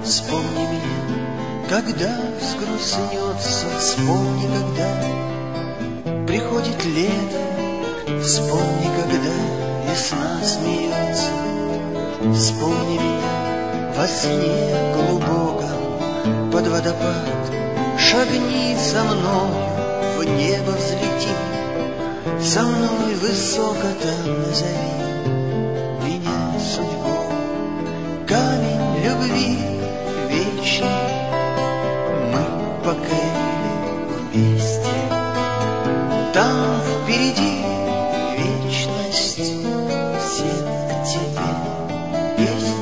Вспомни меня, когда взгрустнется, вспомни, когда приходит лето, вспомни, когда весна смеется. Вспомни меня во сне глубоком, под водопад, шагни со мною, в небо взлети, со мной высоко там назови меня судьбой. Камень любви вечный мы покорили вместе. Там впереди вечность, всем тебе есть.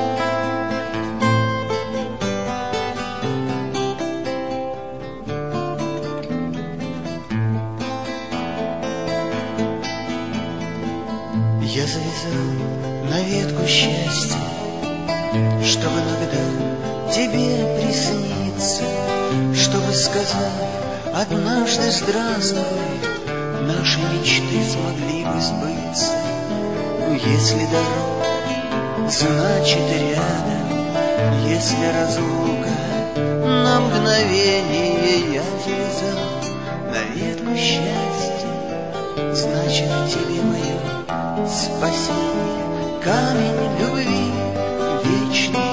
Я завязал на ветку счастья, чтобы иногда тебе присниться, чтобы, сказав однажды здравствуй, наши мечты смогли бы сбыться. Если дорога, значит рядом, если разлука, на мгновение я завязал на ветку счастья, значит тебе мое спасение. Камень любви вечный